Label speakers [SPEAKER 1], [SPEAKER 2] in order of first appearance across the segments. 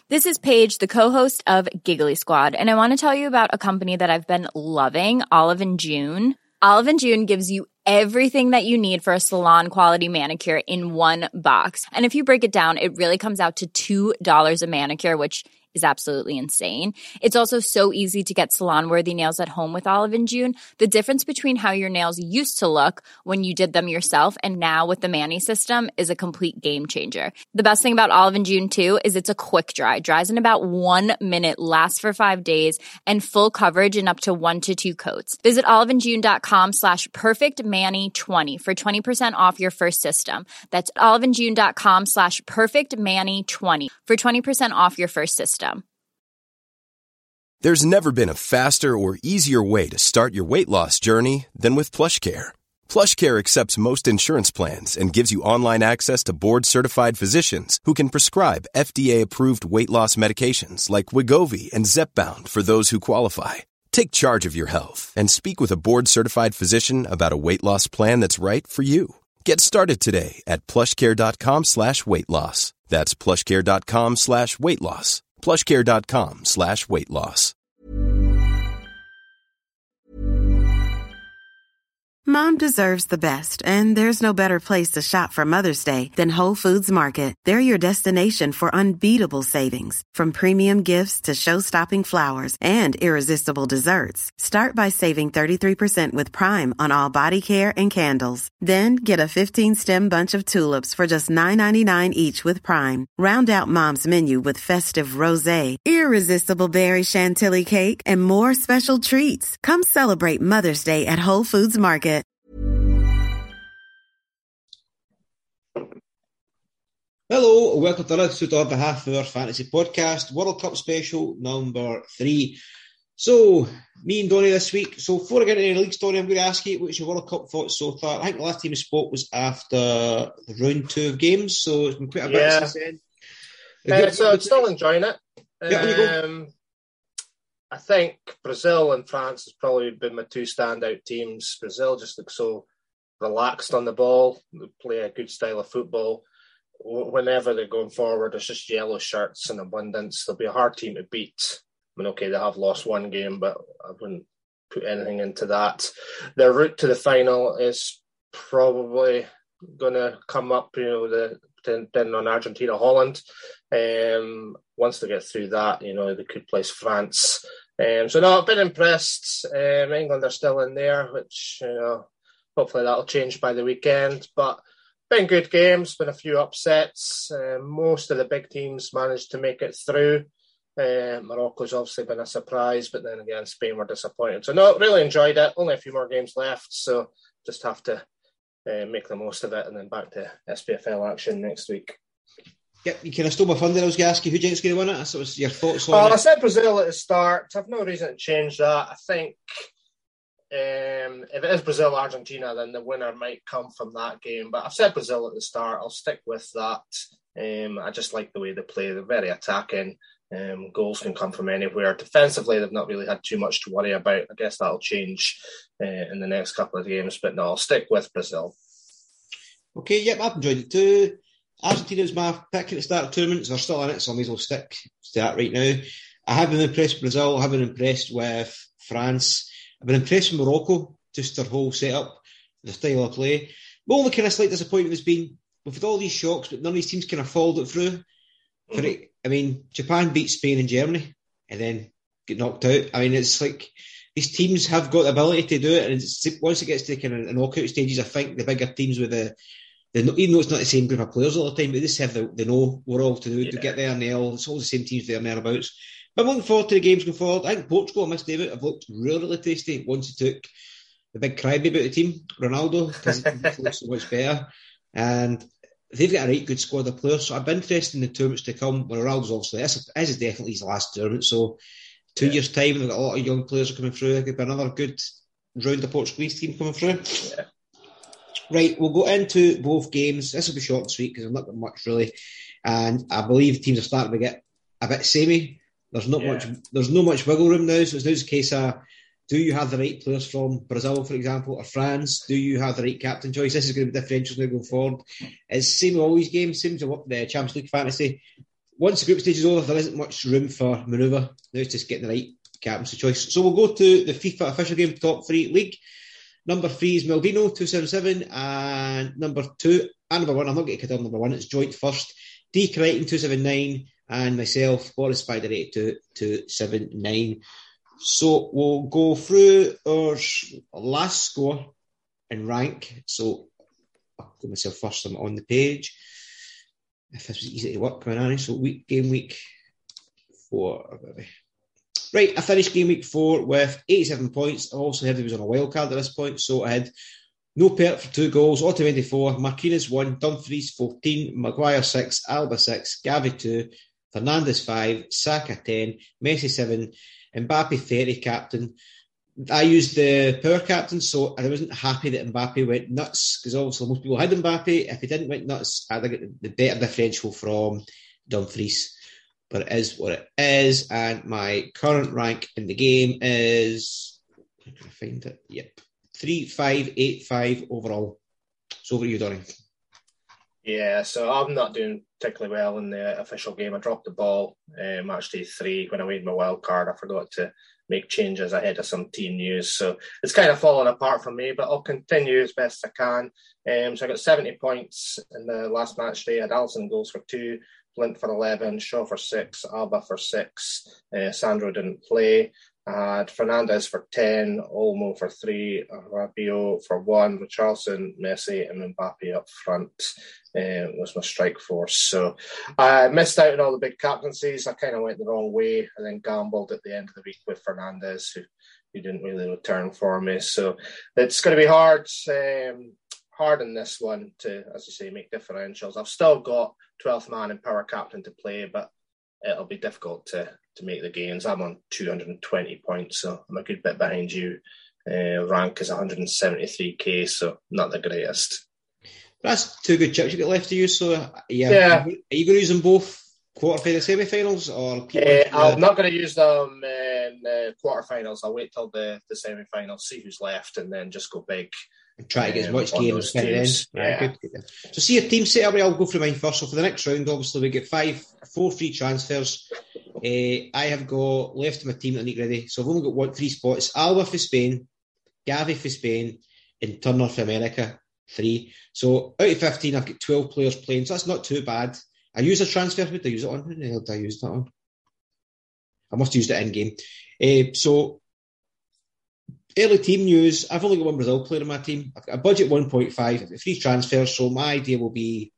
[SPEAKER 1] This is Paige, the co-host of Giggly Squad, and I want to tell you about a company that I've been loving, Olive & June. Olive & June gives you everything that you need for a salon-quality manicure in one box. And if you break it down, it really comes out to $2 a manicure, which is absolutely insane. It's also so easy to get salon-worthy nails at home with Olive & June. The difference between how your nails used to look when you did them yourself and now with the Mani system is a complete game changer. The best thing about Olive & June, too, is it's a quick dry. Dries in about 1 minute, lasts for 5 days, and full coverage in up to 1 to 2 coats. Visit oliveandjune.com/perfectmani20 for 20% off your first system. That's oliveandjune.com/perfectmani20 for 20% off your first system.
[SPEAKER 2] There's never been a faster or easier way to start your weight loss journey than with PlushCare. PlushCare accepts most insurance plans and gives you online access to board-certified physicians who can prescribe FDA-approved weight loss medications like Wegovy and Zepbound for those who qualify. Take charge of your health and speak with a board-certified physician about a weight loss plan that's right for you. Get started today at plushcare.com/weight loss. That's plushcare.com/weight loss. plushcare.com/weight loss.
[SPEAKER 3] Mom deserves the best, and there's no better place to shop for Mother's Day than Whole Foods Market. They're your destination for unbeatable savings, from premium gifts to show-stopping flowers and irresistible desserts. Start by saving 33% with Prime on all body care and candles. Then get a 15-stem bunch of tulips for just $9.99 each with Prime. Round out Mom's menu with festive rosé, irresistible berry chantilly cake, and more special treats. Come celebrate Mother's Day at Whole Foods Market.
[SPEAKER 4] Hello, welcome to another episode on behalf of our fantasy podcast, World Cup special number 3. So, me and Donnie this week. So, before I get into the league story, I'm going to ask you, what's your World Cup thoughts so far? I think the last time we spoke was after the round 2 of games, so it's been quite a bit since then.
[SPEAKER 5] So, I'm still enjoying it.
[SPEAKER 4] Yeah,
[SPEAKER 5] I think Brazil and France has probably been my 2 standout teams. Brazil just looks so relaxed on the ball. They play a good style of football. Whenever they're going forward, it's just yellow shirts in abundance. They'll be a hard team to beat. I mean, okay, they have lost 1 game, but I wouldn't put anything into that. Their route to the final is probably going to come up, depending on Argentina, Holland. Once they get through that, they could place France. So, no, I've been impressed. England are still in there, which, hopefully that'll change by the weekend. But been good games, been a few upsets. Most of the big teams managed to make it through. Morocco's obviously been a surprise, but then again, Spain were disappointed. So, no, really enjoyed it. Only a few more games left, so just have to make the most of it and then back to SPFL action next week.
[SPEAKER 4] Yep, you kind of stole my thunder. I was going to ask you who do you think's going to win it. So, what's your thoughts on it?
[SPEAKER 5] I said Brazil at the start. I've no reason to change that. I think if it is Brazil-Argentina, then the winner might come from that game. But I've said Brazil at the start. I'll stick with that. I just like the way they play. They're very attacking. Goals can come from anywhere. Defensively, they've not really had too much to worry about. I guess that'll change in the next couple of games. But no, I'll stick with Brazil.
[SPEAKER 4] Okay, yep, I've enjoyed it too. Argentina's my pick at the start of tournaments. They're still in it, so I may as well stick to that right now. I have been impressed with Brazil. I have been impressed with France. I've been impressed with Morocco, just their whole setup, the style of play. The only kind of slight disappointment has been, we've had all these shocks, but none of these teams kind of followed it through. I mean, Japan beat Spain and Germany and then get knocked out. I mean, it's like these teams have got the ability to do it, and once it gets to kind of the knockout stages, I think the bigger teams with even though it's not the same group of players all the time, but they just have the know what all to do to get there, and it's all the same teams there and thereabouts. But I'm looking forward to the games going forward. I think Portugal, I missed David, have looked really tasty once he took the big crybaby out of the team, Ronaldo, because he looks so much better. And they've got a right good squad of players, so I've been interested in the tournaments to come. Well, Ronaldo's obviously, this is definitely his last tournament, so 2 years' time, they've got a lot of young players coming through. There could be another good round of Portuguese team coming through.
[SPEAKER 5] Yeah.
[SPEAKER 4] Right, we'll go into both games. This will be short and sweet because there's not much really, and I believe teams are starting to get a bit samey. There's not much wiggle room now, so it's now just a case of, do you have the right players from Brazil, for example, or France? Do you have the right captain choice? This is going to be differentials now going forward. It's the same with all these games, same as the Champions League fantasy. once the group stage is over, there isn't much room for manoeuvre. Now it's just getting the right captaincy choice. So we'll go to the FIFA official game top 3 league. Number 3 is Melvino, 277, and number 2 and number 1, I'm not going to cut down number 1, it's joint first, D. Crichton, 279, and myself, Boris Spider, 82, 279. So we'll go through our last score and rank. So I'll go myself first, I'm on the page. If this was easy to work, so game week 4. Right, I finished game week 4 with 87 points. I also heard he was on a wild card at this point, so I had No Pert for 2 goals, Otamendi 4, Marquinhos 1, Dumfries 14, Maguire 6, Alba 6, Gavi 2, Fernandes 5, Saka 10, Messi 7, Mbappe 30 captain. I used the power captain, so I wasn't happy that Mbappe went nuts, because obviously most people had Mbappe. If he didn't went nuts, I'd get the better differential from Dumfries. But it is what it is, and my current rank in the game is, how can I find it? Yep, 3,585 overall. So over to you, Donny.
[SPEAKER 5] Yeah, so I'm not doing particularly well in the official game. I dropped the ball match day 3 when I made my wild card. I forgot to make changes ahead of some team news. So it's kind of fallen apart for me, but I'll continue as best I can. So I got 70 points in the last match day. I had Alisson goals for 2, Flint for 11, Shaw for 6, Alba for 6. Sandro didn't play. I had Fernandes for 10, Olmo for 3, Rabiot for 1, Richarlison, Messi and Mbappe up front was my strike force. So I missed out on all the big captaincies. I kind of went the wrong way and then gambled at the end of the week with Fernandes, who didn't really return for me. So it's going to be hard in this one to, as you say, make differentials. I've still got 12th man and power captain to play, but it'll be difficult to make the gains. I'm on 220 points, so I'm a good bit behind you. Rank is 173k, so not the greatest.
[SPEAKER 4] That's 2 good chips you got left to use, so yeah. Are you going to use them both quarter-final, semi-finals? Or
[SPEAKER 5] I'm not going to use them in quarter-finals. I'll wait till the semi-finals, see who's left, and then just go big.
[SPEAKER 4] And try to get as much games at the end.
[SPEAKER 5] Yeah.
[SPEAKER 4] Good. So see your team set up. I'll go through mine first. So for the next round, obviously, we get 4 free transfers. I have got left of my team that I need ready. So I've only got 3 spots. Alba for Spain, Gavi for Spain, and Turner for America, 3. So out of 15, I've got 12 players playing. So that's not too bad. I use a transfer. Who did I use it on? Who the hell did I use that on? I must have used it in-game. So early team news. I've only got 1 Brazil player in my team. I've got a budget 1.5. I've got 3 transfers. So my idea will be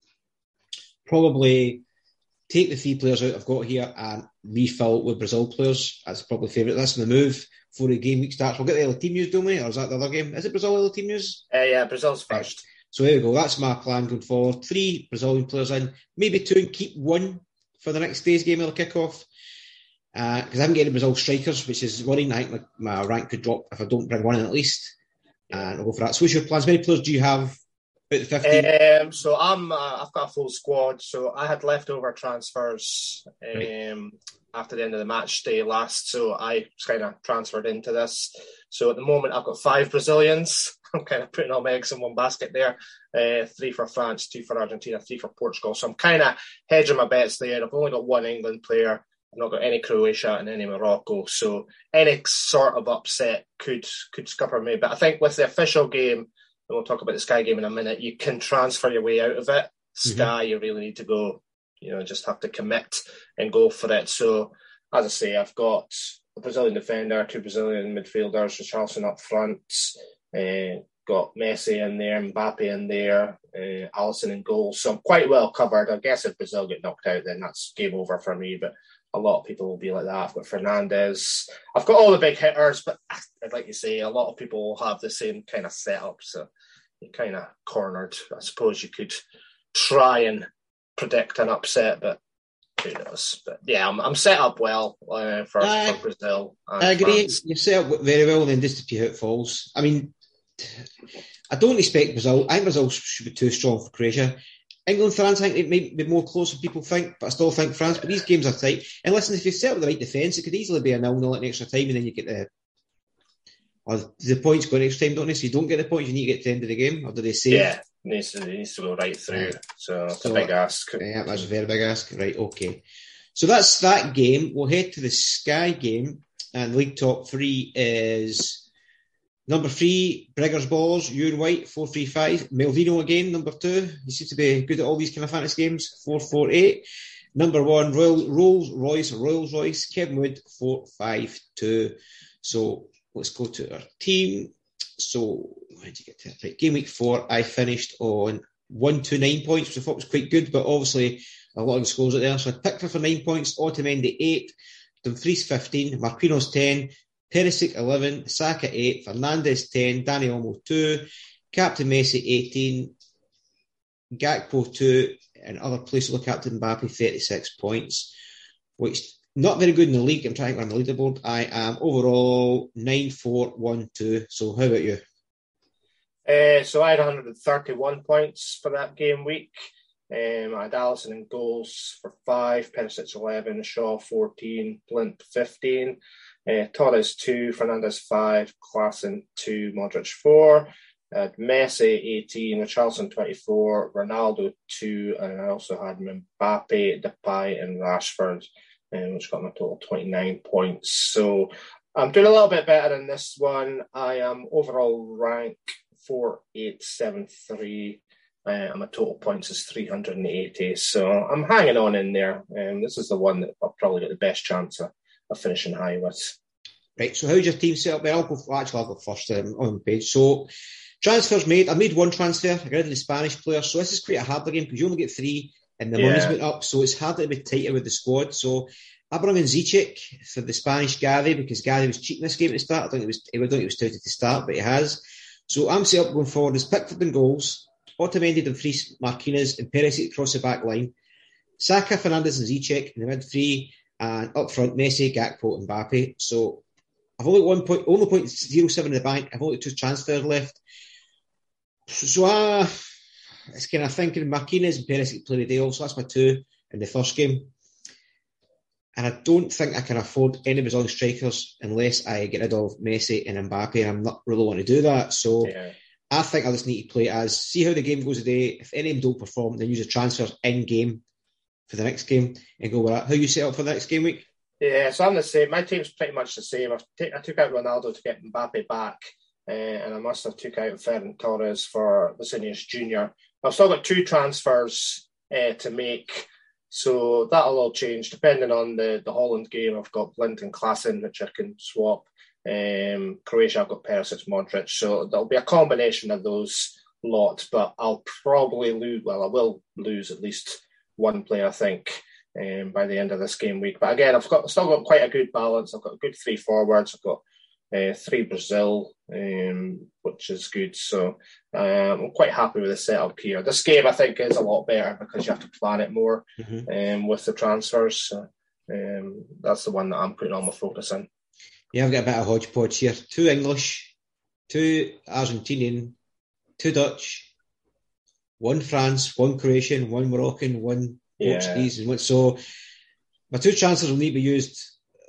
[SPEAKER 4] probably take the 3 players out I've got here and refill with Brazil players. That's probably favourite. That's the move before the game week starts. We'll get the early team news, don't we? Or is that the other game? Is it Brazil early team news?
[SPEAKER 5] Yeah, Brazil's first.
[SPEAKER 4] So there we go. That's my plan going forward. 3 Brazilian players in. Maybe 2 and keep 1 for the next day's game. It'll kick off. Because I haven't got any Brazil strikers, which is worrying. I think my rank could drop if I don't bring 1 in at least. And I'll go for that. So what's your plans? How many players do you have out of 15?
[SPEAKER 5] So I've got a full squad. So I had leftover transfers after the end of the match day last. So I kind of transferred into this. So at the moment, I've got 5 Brazilians. I'm kind of putting all my eggs in one basket there. 3 for France, 2 for Argentina, 3 for Portugal. So I'm kind of hedging my bets there. I've only got 1 England player. I've not got any Croatia and any Morocco. So any sort of upset could scupper me. But I think with the official game, and we'll talk about the Sky game in a minute, you can transfer your way out of it. Sky, you really need to go, just have to commit and go for it. So, as I say, I've got a Brazilian defender, 2 Brazilian midfielders, Richarlison up front, got Messi in there, Mbappe in there, Alisson in goal. So I'm quite well covered. I guess if Brazil get knocked out, then that's game over for me. But a lot of people will be like that. I've got Fernandes. I've got all the big hitters, but like you say, a lot of people will have the same kind of setup. So you're kind of cornered. I suppose you could try and predict an upset, but who knows? But yeah, I'm set up well for Brazil.
[SPEAKER 4] I agree. France. You're set up very well, and then just if you hit falls. I mean, I don't expect Brazil. I think Brazil should be too strong for Croatia. England, France, I think it might be more close than people think, but I still think France. But these games are tight. And listen, if you set up the right defence, it could easily be a 0-0 at extra time, and then you get the points go in extra time, don't they? So you don't get the points, you need to get to the end of the game, or do they save?
[SPEAKER 5] Needs to go right through. So it's a big ask.
[SPEAKER 4] Yeah, that's a very big ask. Right, okay. So that's that game. We'll head to the Sky game. And League top 3 is number 3, Briggers Ballers, Ewan White, 4-3-5. Melvino again, number 2. He seems to be good at all these kind of fantasy games, 4-4-8. Number 1, Rolls Royce, Kevin Wood, 4-5-2. So let's go to our team. So, where did you get to? Right, game week 4, I finished on 129 points, which I thought was quite good, but obviously a lot of the scores out there. So I picked her for 9 points, Otamendi 8, Dumfries 15, Marquinhos 10, Perisic 11, Saka 8, Fernandes 10, Dani Olmo 2, Captain Messi 18, Gakpo 2, and other placeholder captain Mbappe 36 points, which not very good in the league. I'm trying to go on the leaderboard. I am overall 9-4-1-2. So how about you?
[SPEAKER 5] So I had 131 points for that game week. I had Alisson in goals for 5, Perisic 11, Shaw 14, Blind 15, Torres 2, Fernandes 5, Klaassen 2, Modric 4. I had Messi 18, Richarlison 24, Ronaldo 2, and I also had Mbappe, Depay, and Rashford, which got my total 29 points. So I'm doing a little bit better in this one. I am overall rank 4,873. And my total points is 380. So I'm hanging on in there. This is the one that I'll probably get the best chance of finishing high with.
[SPEAKER 4] Right, so how's your team set up? I'll go first on the page. So transfers made. I made one transfer. I got rid of the Spanish player. So this is quite a harder game because you only get 3 and the money's went up. So it's harder to be tighter with the squad. So I brought in Zichek for the Spanish Gavi because Gavi was cheating this game at the start. I don't think he was touted to start, but he has. So I'm set up going forward as Pickford in goals, Otamendi, Dumfries, Marquinhos, and Perisic across the back line. Saka, Fernandes, and Zichek in the mid 3, and up front Messi, Gakpo, and Mbappe. So I've only got 0.07 in the bank. I've only 2 transfers left. So it's kind of thinking Marquinhos and Perisic play the day off. So that's my 2 in the first game. And I don't think I can afford any Brazilian strikers unless I get rid of Messi and Mbappe, and I'm not really wanting to do that. So I think I just need to play as, see how the game goes today. If any of them don't perform, then use the transfers in-game for the next game and go with that. How you set up for the next game week?
[SPEAKER 5] Yeah, so I'm the same. My team's pretty much the same. I took out Ronaldo to get Mbappe back, and I must have took out Ferran Torres for Vinicius Jr. I've still got 2 transfers to make. So that'll all change depending on the Holland game. I've got Blind and Klaassen, which I can swap. Croatia, I've got Perisic, Modric. So there'll be a combination of those lots, but I'll probably lose. Well, I will lose at least one player, I think, by the end of this game week. But again, I've still got quite a good balance. I've got a good 3 forwards. I've got 3 Brazil, which is good. So I'm quite happy with the setup here. This game, I think, is a lot better because you have to plan it more with the transfers. So, that's the one that I'm putting all my focus in.
[SPEAKER 4] Yeah, I've got a bit of hodgepodge here. 2 English, 2 Argentinian, 2 Dutch, 1 France, 1 Croatian, 1 Moroccan, 1 Portuguese. And so my 2 transfers will need to be used.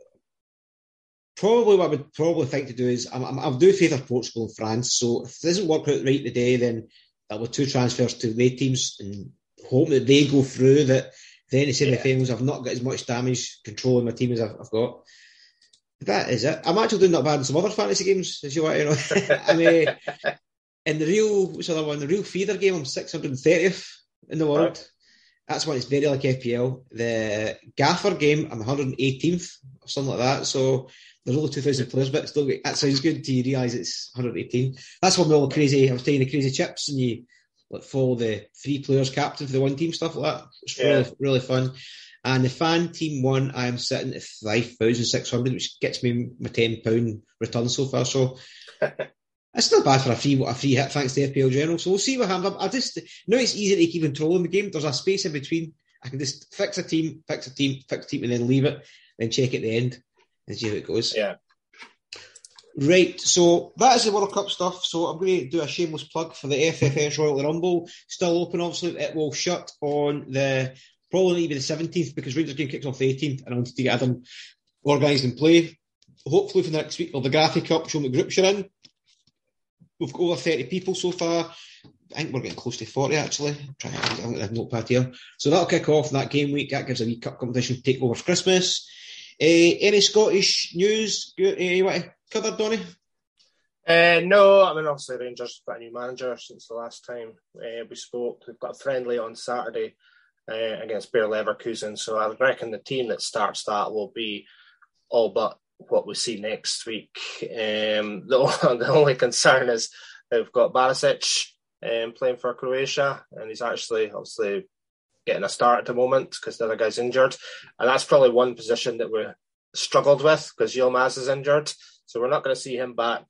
[SPEAKER 4] Probably what I would probably think to do is I'll do favour Portugal and France. So if it doesn't work out right today, then that'll be 2 transfers to their teams and hope that they go through. That then the semi-finals, I've not got as much damage control in my team as I've got. That is it. I'm actually doing not bad in some other fantasy games, as you want to know. I mean, in the real feeder game, I'm 630th in the world. Right. That's when it's very like FPL. The Gaffer game, I'm 118th or something like that. So there's only 2,000 players, but still, that sounds good until you realise it's 118. That's when all crazy. I was taking the crazy chips, and you follow the 3 players captain for the 1 team stuff like that. It's really, really fun. And the fan team 1, I am sitting at 5,600, which gets me my £10 return so far. So it's not bad for a free hit, thanks to FPL General. So we'll see what happens. Now it's easy to keep controlling the game. There's a space in between. I can just fix a team, and then leave it, then check at the end and see how it goes.
[SPEAKER 5] Yeah.
[SPEAKER 4] Right, so that is the World Cup stuff. So I'm going to do a shameless plug for the FFS Royal Rumble. Still open, obviously. It will shut on probably even the 17th because Rangers game kicks off the 18th, and I wanted to get them organised and play. Hopefully for the next week, the Graphic Cup, showing the groups you're in. We've got over 30 people so far. I think we're getting close to 40 actually. I haven't got a notepad here. So that'll kick off that game week. That gives a wee cup competition to take over for Christmas. Any Scottish news you want to cover, Donny?
[SPEAKER 5] No, I mean, obviously Rangers have got a new manager since the last time we spoke. We've got a friendly on Saturday against Bayer Leverkusen, so I reckon the team that starts that will be all but what we see next week. The only concern is they've got Barisic playing for Croatia, and he's actually obviously getting a start at the moment because the other guy's injured, and that's probably one position that we struggled with because Yilmaz is injured, so we're not going to see him back.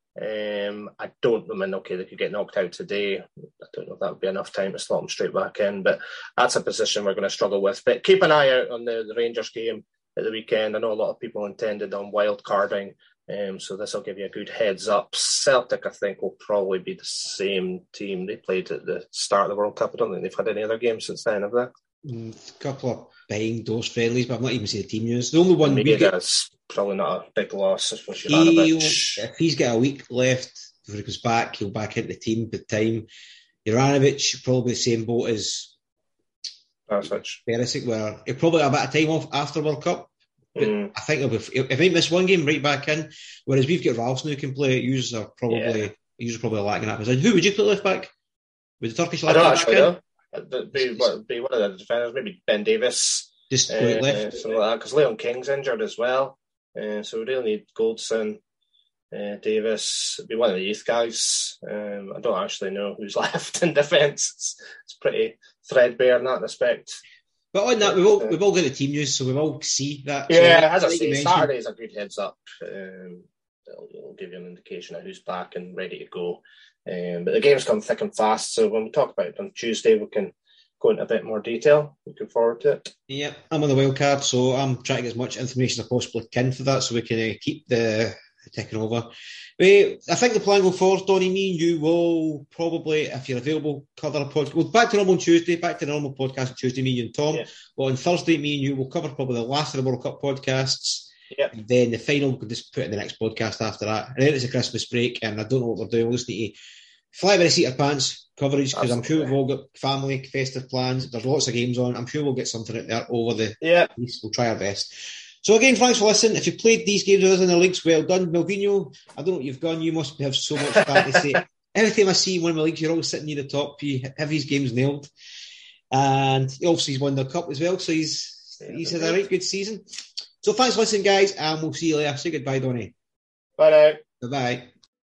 [SPEAKER 5] I mean, okay, they could get knocked out today. I don't know if that would be enough time to slot them straight back in, but that's a position we're going to struggle with. But keep an eye out on the Rangers game at the weekend. I know a lot of people intended on wild carding, so this will give you a good heads up. Celtic, I think, will probably be the same team they played at the start of the World Cup. I don't think they've had any other games since then, have they?
[SPEAKER 4] A couple of behind those friendlies, but I've not even seen the team news. The only one
[SPEAKER 5] that's probably not a big loss.
[SPEAKER 4] If he's got a week left before he goes back, he'll back into the team by the time. Juranovic, probably the same boat as Perisic, where he'll probably have a bit of time off after World Cup. I think if he miss one game, right back in. Whereas we've got Ralston who can play. Users are probably lacking that position. Who would you put left back? Would the Turkish left back in?
[SPEAKER 5] Be one of the defenders, maybe Ben Davis.
[SPEAKER 4] Just left.
[SPEAKER 5] Something like that, because Leon King's injured as well. So we really need Goldson, Davis. It'd be one of the youth guys. I don't actually know who's left in defence. It's pretty threadbare in that respect.
[SPEAKER 4] But on that, we've all got the team news, so we'll all see that.
[SPEAKER 5] Yeah, as I say, Saturday's a good heads up. It'll give you an indication of who's back and ready to go. But the games come thick and fast, so when we talk about it on Tuesday, we can go into a bit more detail. Looking forward to it.
[SPEAKER 4] Yeah, I'm on the wild card, so I'm trying to get as much information as I possibly can for that, so we can keep the ticking over. I think the plan going forward, Donny, me and you will probably, if you're available, cover a podcast. We'll back to normal on Tuesday, back to the normal podcast on Tuesday, me, you and Tom. Yeah. Well, on Thursday, me and you will cover probably the last of the World Cup podcasts.
[SPEAKER 5] Yep.
[SPEAKER 4] And then the final, we can just put in the next podcast after that. And then it's a Christmas break, and I don't know what we're doing. We'll just need to fly by the seat of pants coverage, because I'm sure we've all got family, festive plans. There's lots of games on. I'm sure we'll get something out there over the piece. We'll try our best. So again, thanks for listening. If you played these games with us in the links, well done. Melvino, I don't know what you've done. You must have so much fun to say. Every time I see one of my leagues, you're always sitting near the top. You have his games nailed. And obviously he's won the cup as well, so he's had a right good season. So thanks for listening, guys, and we'll see you later. Say goodbye, Donny.
[SPEAKER 5] Bye now.
[SPEAKER 4] Bye-bye.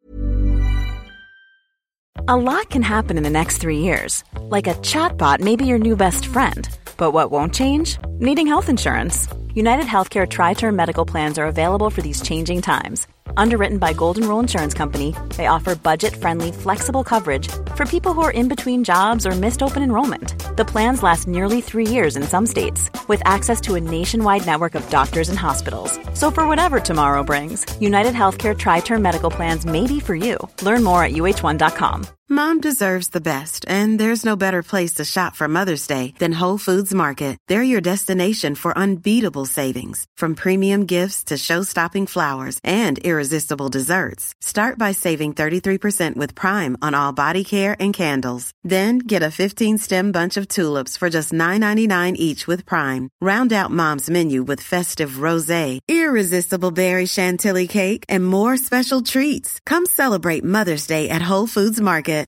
[SPEAKER 6] A lot can happen in the next 3 years. Like a chatbot may be your new best friend. But what won't change? Needing health insurance. United Healthcare Tri-Term Medical Plans are available for these changing times. Underwritten by Golden Rule Insurance Company, they offer budget-friendly, flexible coverage for people who are in between jobs or missed open enrollment. The plans last nearly 3 years in some states, with access to a nationwide network of doctors and hospitals. So for whatever tomorrow brings, United Healthcare Tri-Term Medical Plans may be for you. Learn more at UH1.com.
[SPEAKER 3] Mom deserves the best, and there's no better place to shop for Mother's Day than Whole Foods Market. They're your destination for unbeatable savings, from premium gifts to show-stopping flowers and irresistible desserts. Start by saving 33% with Prime on all body care and candles. Then get a 15-stem bunch of tulips for just $9.99 each with Prime. Round out Mom's menu with festive rosé, irresistible berry chantilly cake, and more special treats. Come celebrate Mother's Day at Whole Foods Market.